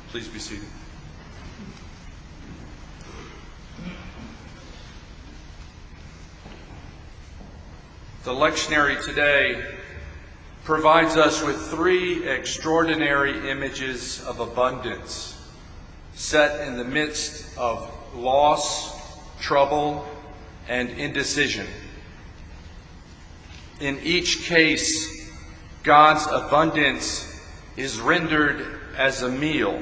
Please be seated. The lectionary today provides us with three extraordinary images of abundance set in the midst of loss, trouble, and indecision. In each case, God's abundance is rendered as a meal.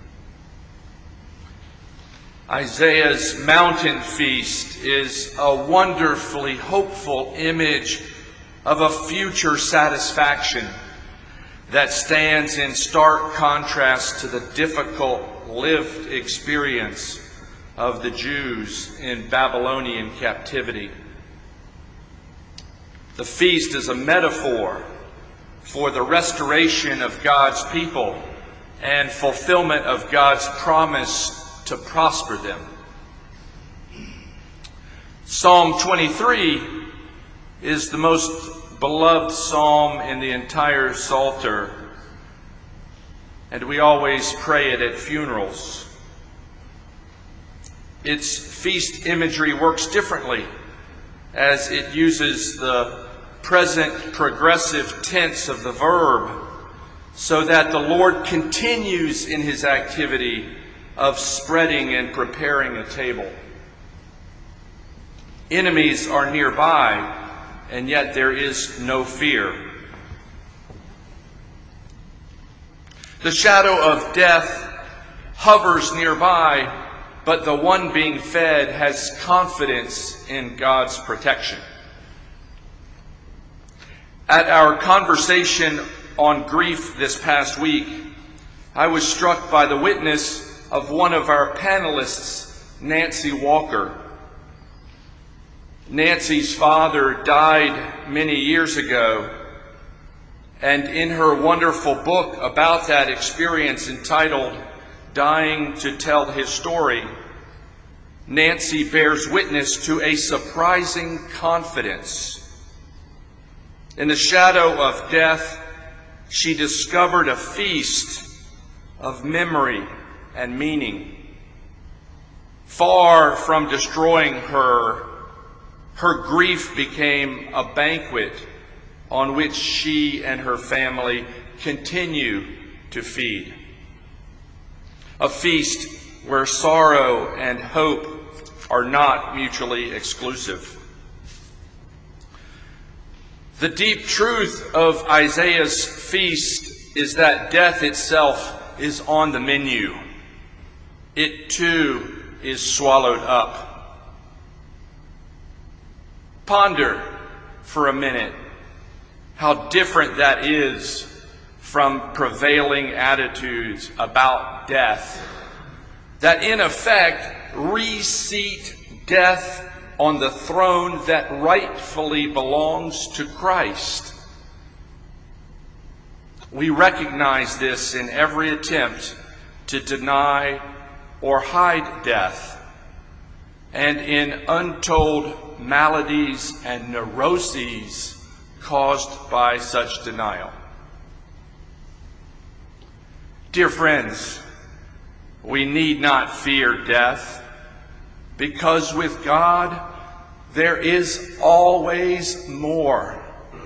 Isaiah's mountain feast is a wonderfully hopeful image of a future satisfaction that stands in stark contrast to the difficult lived experience of the Jews in Babylonian captivity. The feast is a metaphor for the restoration of God's people and fulfillment of God's promise to prosper them. Psalm 23 is the most beloved psalm in the entire Psalter, and we always pray it at funerals. Its feast imagery works differently, as it uses the present progressive tense of the verb, so that the Lord continues in his activity of spreading and preparing a table. Enemies are nearby, and yet there is no fear. The shadow of death hovers nearby, but the one being fed has confidence in God's protection. At our conversation on grief this past week, I was struck by the witness of one of our panelists, Nancy Walker. Nancy's father died many years ago, and in her wonderful book about that experience entitled Dying to Tell His Story, Nancy bears witness to a surprising confidence. In the shadow of death, she discovered a feast of memory and meaning. Far from destroying her grief became a banquet on which she and her family continue to feed. A feast where sorrow and hope are not mutually exclusive. The deep truth of Isaiah's feast is that death itself is on the menu. It too is swallowed up. Ponder for a minute how different that is from prevailing attitudes about death that in effect reseat death on the throne that rightfully belongs to Christ. We recognize this in every attempt to deny or hide death, and in untold maladies and neuroses caused by such denial. Dear friends, we need not fear death, because with God there is always more.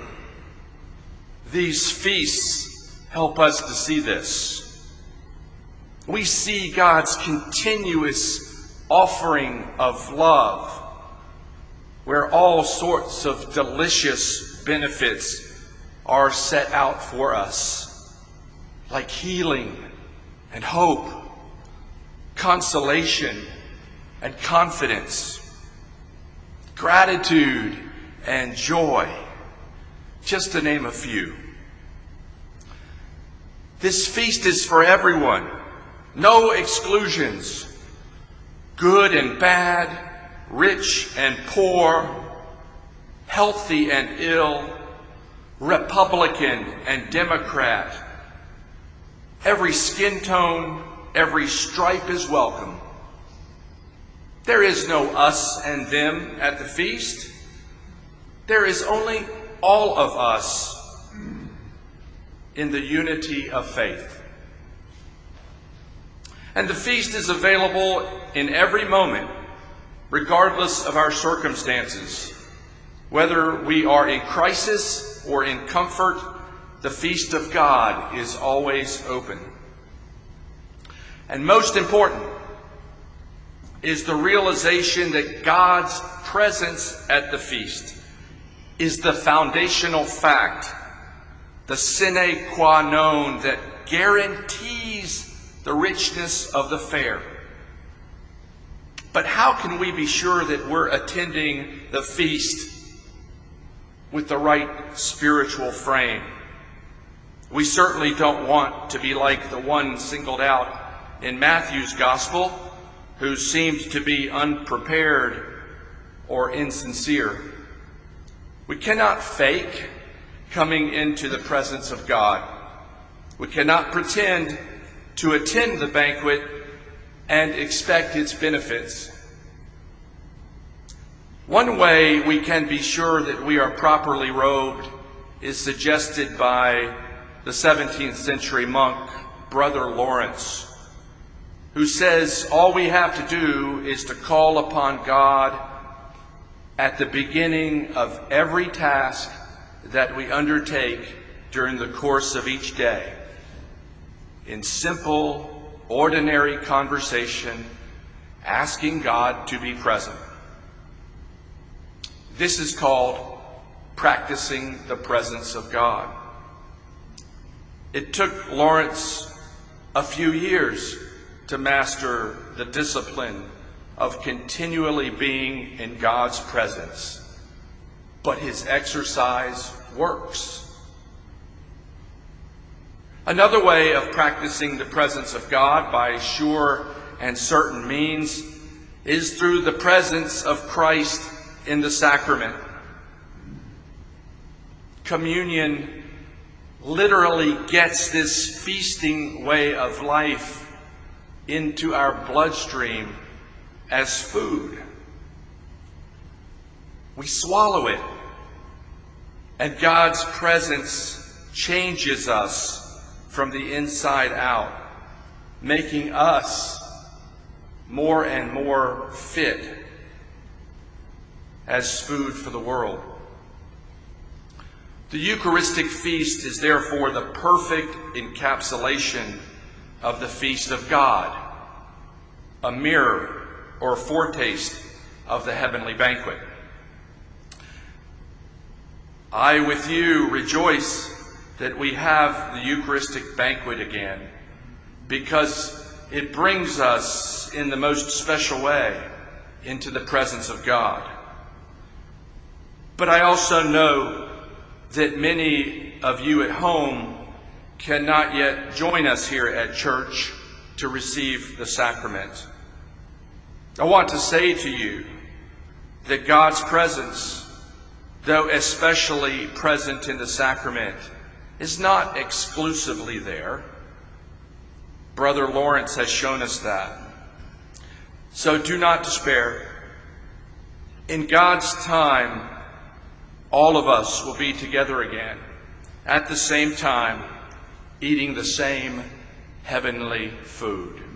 These feasts help us to see this. We see God's continuous offering of love, where all sorts of delicious benefits are set out for us, like healing and hope, consolation and confidence, gratitude and joy, just to name a few. This feast is for everyone, no exclusions, good and bad, rich and poor, healthy and ill, Republican and Democrat. Every skin tone, every stripe is welcome. There is no us and them at the feast. There is only all of us in the unity of faith. And the feast is available in every moment, regardless of our circumstances. Whether we are in crisis or in comfort, the feast of God is always open. And most important is the realization that God's presence at the feast is the foundational fact, the sine qua non that guarantees the richness of the fare. But how can we be sure that we're attending the feast with the right spiritual frame? We certainly don't want to be like the one singled out in Matthew's gospel, who seemed to be unprepared or insincere. We cannot fake coming into the presence of God. We cannot pretend to attend the banquet and expect its benefits. One way we can be sure that we are properly robed is suggested by the 17th century monk, Brother Lawrence, who says all we have to do is to call upon God at the beginning of every task that we undertake during the course of each day, in simple, ordinary conversation, asking God to be present. This is called practicing the presence of God. It took Lawrence a few years to master the discipline of continually being in God's presence, but his exercise works. Another way of practicing the presence of God by sure and certain means is through the presence of Christ in the sacrament. Communion literally gets this feasting way of life into our bloodstream as food. We swallow it, and God's presence changes us from the inside out, making us more and more fit as food for the world. The Eucharistic feast is therefore the perfect encapsulation of the feast of God, a mirror or foretaste of the heavenly banquet. I, with you, rejoice that we have the Eucharistic banquet again, because it brings us in the most special way into the presence of God. But I also know that many of you at home cannot yet join us here at church to receive the sacrament. I want to say to you that God's presence, though especially present in the sacrament, is not exclusively there. Brother Lawrence has shown us that. So do not despair. In God's time, all of us will be together again at the same time, eating the same heavenly food.